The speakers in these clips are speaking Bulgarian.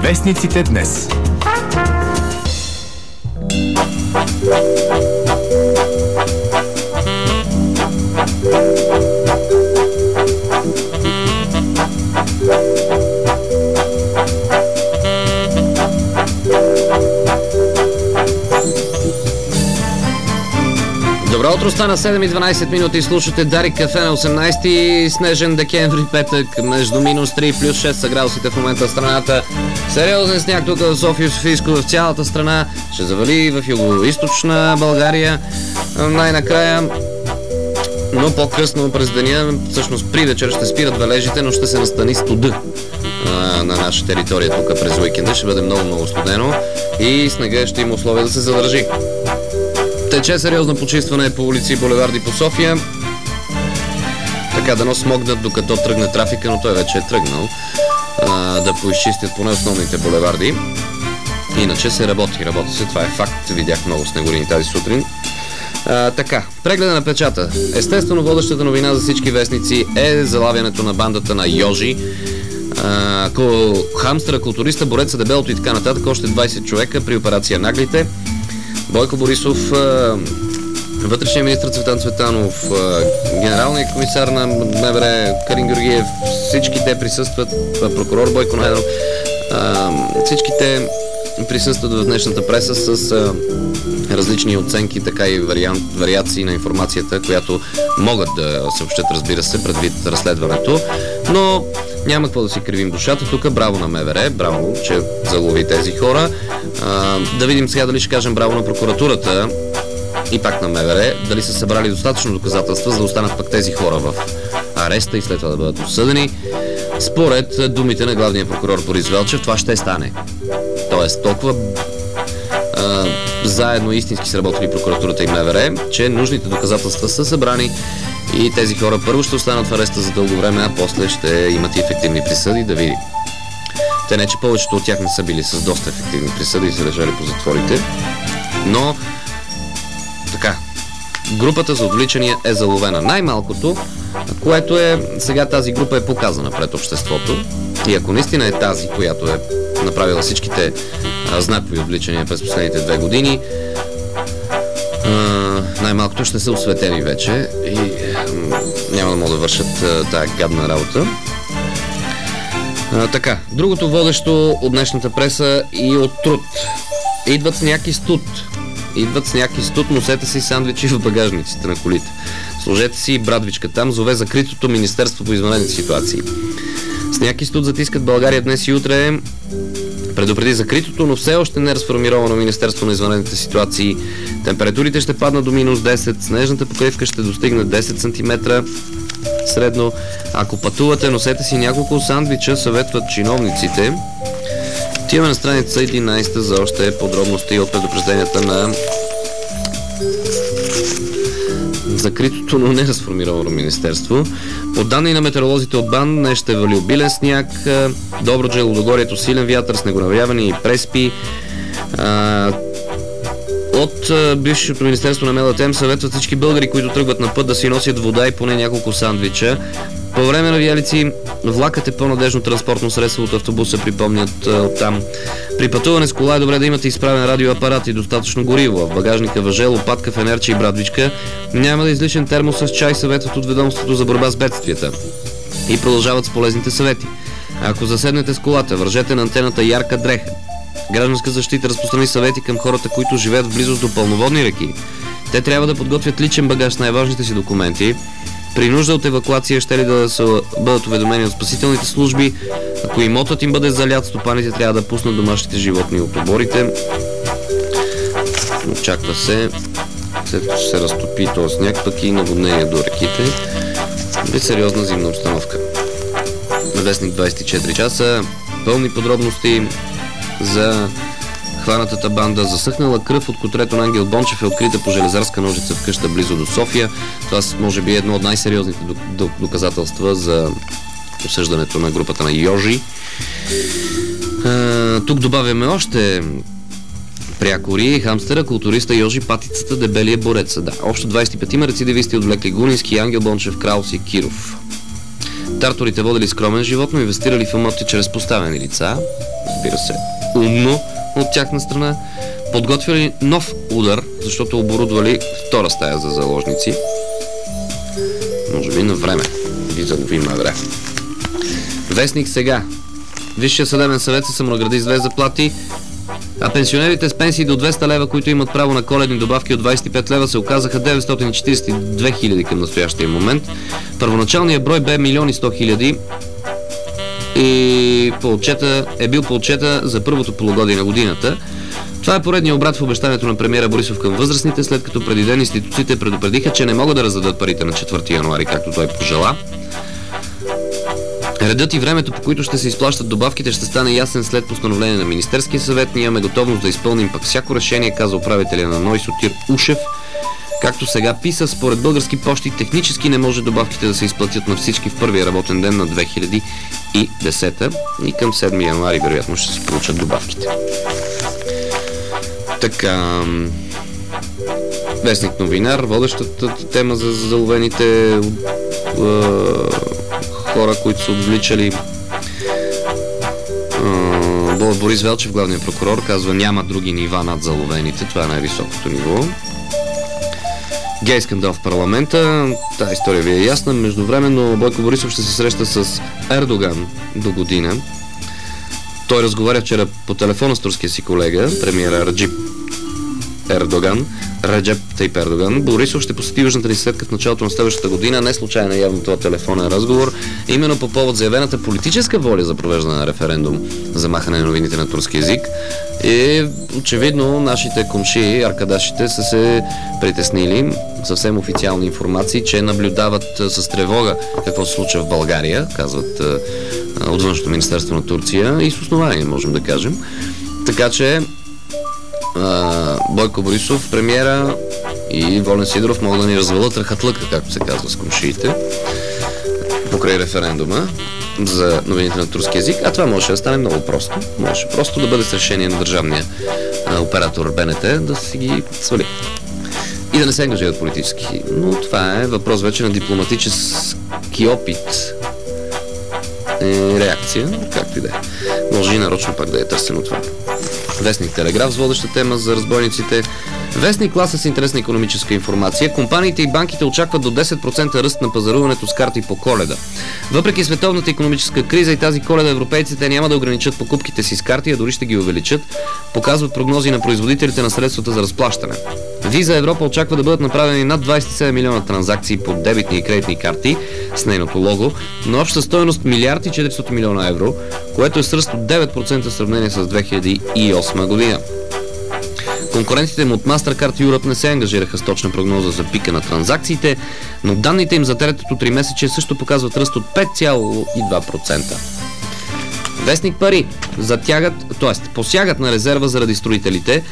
Вестниците днес. Добро утро, стана 7:12 минути и слушате Дарик кафе на 18 снежен декември, петък, между -3 и +6 са градусите в момента в страната. Сериозен сняг тук в София, Софийско, в цялата страна. Ще завали в югоизточна България най-накрая. Но по-късно през деня, всъщност при вечер ще спират валежите, но ще се настани студа на наша територия тук през уикенда. Ще бъде много студено и снега ще има условия да се задържи. Тече сериозно почистване по улици и булеварди по София. Така дано смогнат докато тръгне трафика, но той вече е тръгнал да поизчистят поне основните булеварди. Иначе се работи се, това е факт. Видях много снегорини тази сутрин. Така, прегледа на печата. Естествено, водещата новина за всички вестници е залавянето на бандата на Йожи. Хамстера, културиста, бореца, дебелото и така нататък. Още 20 човека при операция Наглите. Бойко Борисов, вътрешният министър Цветан Цветанов, генералният комисар на МВР Калин Георгиев, всички те присъстват, прокурор Бойко Найденов, всички те присъстват в днешната преса с различни оценки, така и вариации на информацията, която могат да съобщат, разбира се, предвид разследването, но няма какво да си кривим душата тук. Браво на МВР, браво, че залови тези хора. Да видим сега дали ще кажем браво на прокуратурата и пак на МВР, дали са събрали достатъчно доказателства, за да останат пак тези хора в ареста и след това да бъдат осъдени. Според думите на главния прокурор Борис Велчев, това ще стане. Тоест, толкова заедно истински са работили прокуратурата и МВР, че нужните доказателства са събрани и тези хора първо ще останат в ареста за дълго време, а после ще имат и ефективни присъди, да видим. Те не, че повечето от тях не са били с доста ефективни присъди и са лежали по затворите, но така, групата за отвличания е заловена. Най-малкото, което е, сега тази група е показана пред обществото и ако наистина е тази, която е направила всичките знакови отвличания през последните 2 години, най-малкото ще са осветени вече и няма да могат да вършат тая гадна работа. Така, другото водещо от днешната преса и от Труд. Идват сняг и студ, носете си сандвичи в багажниците на колите. Сложете си брадвичка там, зове закритото Министерство по извънредни ситуации. Сняг и студ затискат България днес и утре. Предупреди закритото, но все още не разформировано Министерство на извънредните ситуации. Температурите ще паднат до -10, снежната покривка ще достигне 10 см средно. Ако пътувате, носете си няколко сандвича, съветват чиновниците. Отиваме на страница 11 за още подробности от предупрежденията на закритото, но не разформировано министерство. По данни на метеоролозите от БАН, днес ще вали обилен сняг, Добруджа, Лудогорието, силен вятър, снегонавяване и преспи. От бившето министерство на МЛТМ съветват всички българи, които тръгват на път, да си носят вода и поне няколко сандвича. По време на виялици влакът е по-надежно транспортно средство от автобуса, припомнят оттам. При пътуване с кола е добре да имате изправен радиоапарат и достатъчно гориво. В багажника въже, лопатка, фенерче и брадвичка. Няма да излишен термос с чай, съветват от ведомството за борба с бедствията. И продължават с полезните съвети. Ако заседнете с колата, вържете на антената ярка дреха. Гражданска защита разпространи съвети към хората, които живеят в близост до пълноводни реки. Те трябва да подготвят личен багаж с най-важните си документи. При нужда от евакуация ще ли да бъдат уведомени от спасителните служби. Ако имотът им бъде залят, стопаните трябва да пуснат домашните животни от оборите. Очаква се, след като се разтопи този сняг, пък и наводнение до реките. Бе сериозна зимна обстановка. На вестник 24 часа, пълни подробности за хванатата банда. Засъхнала кръв от котрето на Ангел Бончев е открита по железарска ножица в къща близо до София. Това може би е едно от най-сериозните доказателства за осъждането на групата на Йожи. Тук добавяме още прякори: Хамстера, културиста, Йожи, патицата, дебелия, бореца. Да, общо 25 рецидивисти отвлекли Гунински, Ангел Бончев, Краус и Киров. Коментаторите водили скромен живот, но инвестирали в имоти чрез поставени лица. Разбира се, умно от тяхна страна. Подготвили нов удар, защото оборудвали втора стая за заложници. Може би на време. Ви заловим на време. Вестник Сега. Висшия съдебен съвет се самонагради с 2 заплати, а пенсионерите с пенсии до 200 лева, които имат право на коледни добавки от 25 лева, се оказаха 942 хиляди към настоящия момент. Първоначалният брой бе 1 100 000 и е бил по отчета за първото полугодие на годината. Това е поредният обрат в обещанието на премиера Борисов към възрастните, след като преди ден институциите предупредиха, че не могат да раздадат парите на 4 януари, както той пожела. Редът и времето, по които ще се изплащат добавките, ще стане ясен след постановление на Министерския съвет. Ние имаме готовност да изпълним пък всяко решение, каза управителя на НОИ Сотир Ушев. Както сега писа, според Български пощи технически не може добавките да се изплатят на всички в първия работен ден на 2010 и към 7 януари вероятно ще се получат добавките. Така, Вестник Новинар, водещата тема за заловените хора, които са отвличали. Борис Велчев, главният прокурор, казва: няма други нива над заловените, това е най-високото ниво. Гей скандал в парламента, тази история ви е ясна. Междувременно Бойко Борисов ще се среща с Ердоган до година. Той разговаря вчера по телефона с турския си колега, премиера Реджеп Тайип Ердоган. Борисов ще посети южната ни съседка в началото на следващата година. Не случайно явно това телефонен разговор, именно по повод заявената политическа воля за провеждане на референдум за махане на новините на турски език. И очевидно нашите комшии, аркадашите, са се притеснили. Съвсем официални информации, че наблюдават с тревога какво се случва в България, казват от Външното министерство на Турция, и с основание можем да кажем. Така че Бойко Борисов, премиера, и Волен Сидеров могат да ни развалят рахатлъка, както се казва с комшиите, покрай референдума за новините на турски език, а това може да стане много просто. Може просто да бъде с решение на държавния оператор БНТ да си ги свали и да не се ангажират политически. Но това е въпрос вече на дипломатически опит и реакция, както и да е. Може и нарочно пак да е търсено това. Вестник Телеграф с водеща тема за разбойниците. Вестник Класа с интересна икономическа информация. Компаниите и банките очакват до 10% ръст на пазаруването с карти по Коледа. Въпреки световната икономическа криза и тази Коледа, европейците няма да ограничат покупките си с карти, а дори ще ги увеличат, показват прогнози на производителите на средствата за разплащане. Виза Европа очаква да бъдат направени над 27 милиона транзакции по дебитни и кредитни карти с нейното лого, на обща стойност 1 милиард и 400 милиона евро, което е с ръст от 9% в сравнение с 2008 година. Конкурентите му от MasterCard Europe не се ангажираха с точна прогноза за пика на транзакциите, но данните им за третото тримесечие също показват ръст от 5,2%. Вестник Пари посягат на резерва заради строителите.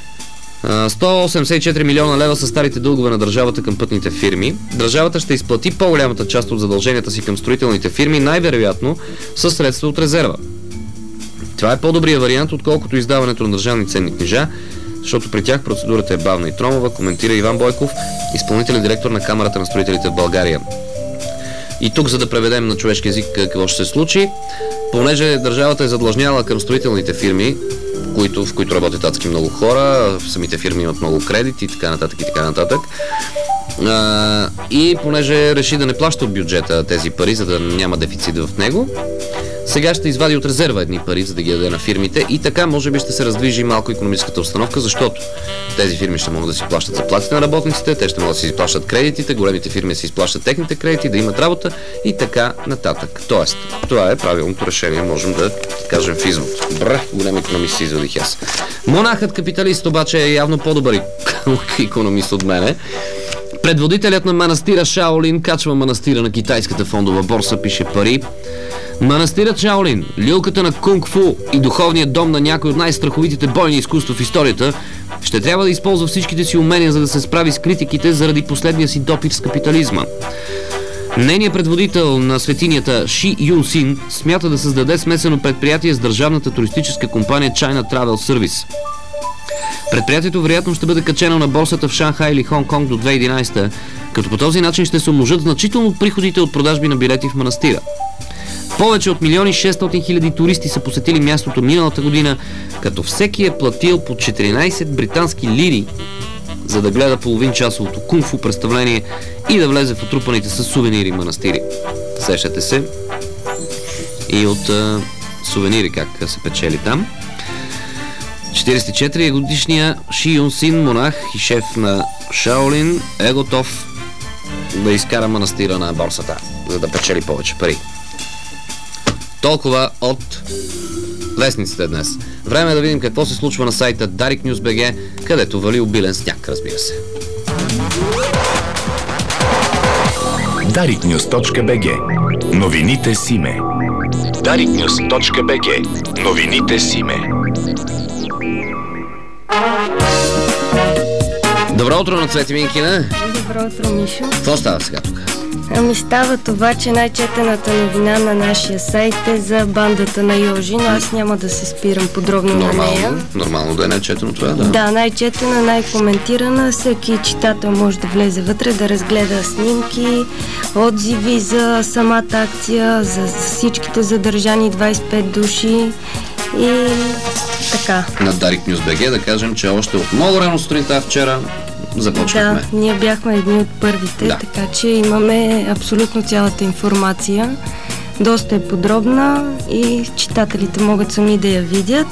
184 милиона лева са старите дългове на държавата към пътните фирми. Държавата ще изплати по-голямата част от задълженията си към строителните фирми, най-вероятно със средства от резерва. Това е по-добрият вариант, отколкото издаването на държавни ценни книжа, защото при тях процедурата е бавна и тромава, коментира Иван Бойков, изпълнителен директор на Камарата на строителите в България. И тук, за да преведем на човешки език какво ще се случи, понеже държавата е задлъжняла към строителните фирми, в които работят адски много хора, самите фирми имат много кредити и така нататък. И понеже реши да не плаща от бюджета тези пари, за да няма дефицит в него, сега ще извади от резерва едни пари, за да ги даде на фирмите, и така може би ще се раздвижи малко икономическата обстановка, защото тези фирми ще могат да си плащат заплатите на работниците, те ще могат да си изплащат кредитите, големите фирми си изплащат техните кредити, да имат работа и така нататък. Тоест, това е правилното решение, можем да кажем в извод. Голям икономист си извадих аз. Монахът капиталист обаче е явно по-добър икономист от мене. Предводителят на манастира Шаолин качва манастира на китайската фондова борса, пише Пари. Манастирът Шаолин, люлката на кунг-фу и духовният дом на някой от най-страховитите бойни изкуства в историята, ще трябва да използва всичките си умения, за да се справи с критиките заради последния си допир с капитализма. Нейният предводител на светинята Ши Юн Син смята да създаде смесено предприятие с държавната туристическа компания China Travel Service. Предприятието вероятно ще бъде качено на борсата в Шанхай или Хонг-Конг до 2011, като по този начин ще се умножат значително приходите от продажби на билети в манастира. Повече от 1,6 милиона туристи са посетили мястото миналата година, като всеки е платил по 14 британски лири, за да гледа половинчасовото кунг-фу представление и да влезе в отрупаните с сувенири манастири. Сещате се и от сувенири как се печели там. 44 годишния Ши Юн Син, монах и шеф на Шаолин, е готов да изкара манастира на борсата, за да печели повече пари. Толкова от вестниците днес. Време е да видим какво се случва на сайта Дарик Нюз БГ, където вали обилен сняг, разбира се. dariknews.bg. Новините с име. dariknews.bg. Новините с име. Добро утро на Цвети Минкина. Добро утро, Мишо. Какво става сега тук? Става това, че най-четената новина на нашия сайт е за бандата на Йожи, но аз няма да се спирам подробно на нея. Нормално да е най-четено това, да. Да, най-четена, най-коментирана. Всеки читател може да влезе вътре, да разгледа снимки, отзиви за самата акция, за всичките задържани 25 души и така. На Дарик Нюз БГ да кажем, че още от много рано сутринта вчера започнахме. Да, ние бяхме едни от първите, така че имаме абсолютно цялата информация. Доста е подробна и читателите могат сами да я видят.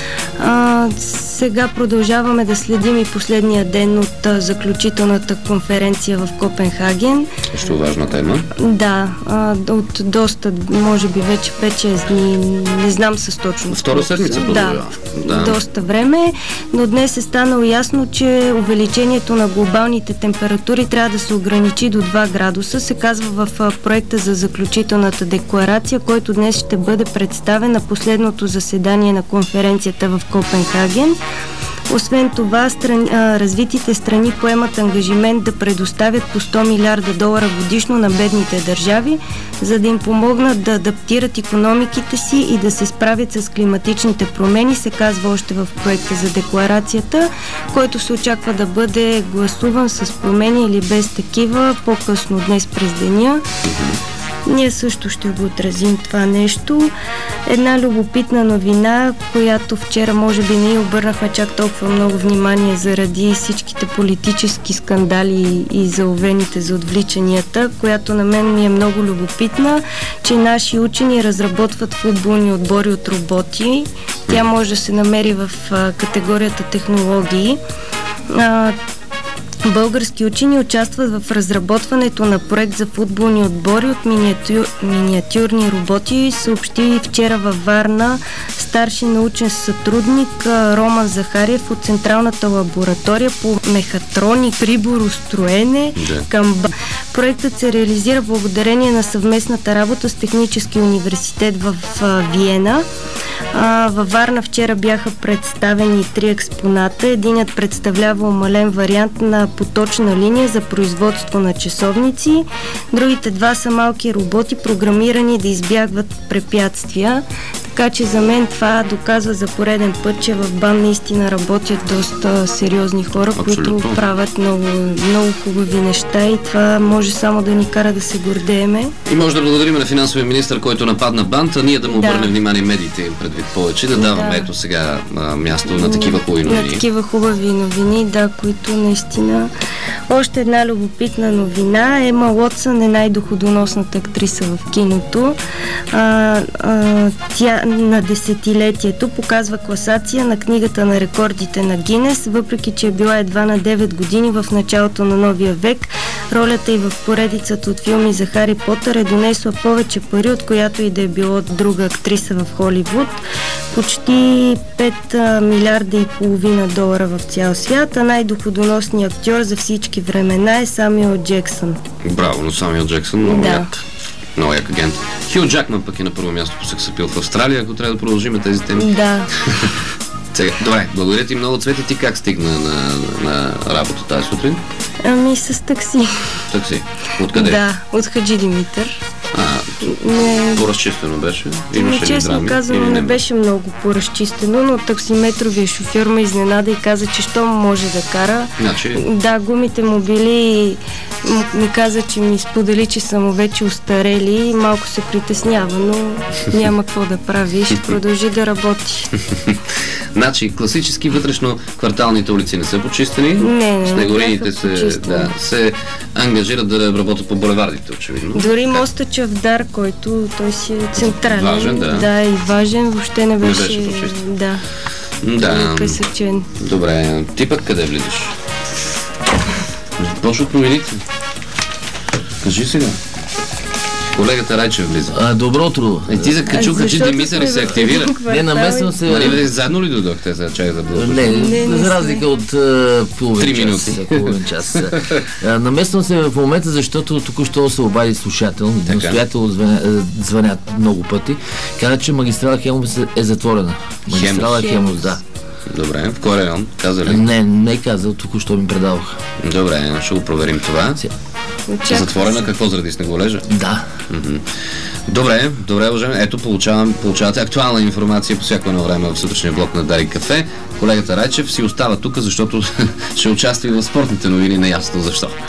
Сега продължаваме да следим и последния ден от заключителната конференция в Копенхаген. Също важна тема. Да, от доста, може би вече 5-6 дни, не знам с точно. Втора седмица продължава. Да, доста време, но днес е станало ясно, че увеличението на глобалните температури трябва да се ограничи до 2 градуса, се казва в проекта за заключителната декларация, който днес ще бъде представен на последното заседание на конференцията в Копенхаген. Освен това, развитите страни поемат ангажимент да предоставят по $100 милиарда годишно на бедните държави, за да им помогнат да адаптират икономиките си и да се справят с климатичните промени, се казва още в проекта за декларацията, който се очаква да бъде гласуван с промени или без такива по-късно днес през деня. Ние също ще го отразим това нещо. Една любопитна новина, която вчера може би не обърнахме чак толкова много внимание заради всичките политически скандали и заловените за отвличанията, която на мен ми е много любопитна, че наши учени разработват футболни отбори от роботи. Тя може да се намери в категорията технологии. Български учени участват в разработването на проект за футболни отбори от миниатюрни роботи, съобщи вчера във Варна старши научен сътрудник Роман Захариев от Централната лаборатория по мехатроник, приборостроене към Проектът се реализира благодарение на съвместната работа с Технически университет в Виена. Във Варна вчера бяха представени 3 експоната. Единият представлява умален вариант на поточна линия за производство на часовници. Другите 2 са малки роботи, програмирани да избягват препятствия. Така че за мен това доказва за пореден път, че в БАН наистина работят доста сериозни хора, които правят много, много хубави неща и това може само да ни кара да се гордееме. И може да благодарим на финансовия министър, който нападна БАН, а ние да му обърнем внимание медиите предвид повече, да даваме ето сега място на такива хубави новини. На такива хубави новини, да, които наистина... Още една любопитна новина. Ема Уотсън е най-доходоносната актриса в киното. Тя на десетилетието показва класация на книгата на рекордите на Гинес, въпреки че е била едва на 9 години в началото на новия век. Ролята й в поредицата от филми за Хари Потър е донесла повече пари, от която и да е било друга актриса в Холивуд. Почти 5 милиарда и половина долара в цял свят, а най-доходоносният актьор за всички времена е Самюел Джексън. Браво, но Самюел Джексън много як. Много як агент. Хю Джакман пък е на първо място по сексапил в Австралия, ако трябва да продължим тези теми. Да. Сега, добре, благодаря ти много, Цвети. Ти как стигна на работа тази сутрин? Ами с такси. Такси? Откъде? Да, от Хаджи Димитър. По-разчистено беше? Имаше ли честно драми? казано, не беше много по-разчистено, но таксиметровия шофьор ме изненада и каза, че що може да кара. Значи... Да, гумите му били, ми каза, че ми сподели, че са му вече устарели и малко се притеснява, но няма какво да прави, ще продължи да работи. Значи, класически вътрешно кварталните улици не са почистени. Не, снегорините се ангажират да работят по булевардите, очевидно. Дори моста Чавдар, който той си е централен. Важен, да. Да, и важен, въобще не беше почистен. Да. Пресъчен. Добре, ти пък къде влизаш? Почва от новините. Кажи сега. Колегата Райчев влиза. Добро утро. Ти закачуха, че Димитър се активира. Не, намесвам се. Заедно ли дойдохте за чай за блъжба? Не, за разлика от половин час. Намесвам се в момента, защото току-що се обади слушател. Настоятел звънят много пъти. Каза, че магистрала Хемус е затворена. Магистрала Хемус, да. Добре, в кой район? Каза ли? Не е казал, току-що ми предаваха. Добре, ще го проверим това. Затворена какво, заради снеголежа? Да. Добре, уважаеми. Ето, получавате актуална информация по всяко едно време в сутрешния блок на Дарик Кафе. Колегата Райчев си остава тук, защото ще участва и в спортните новини, неясно защо.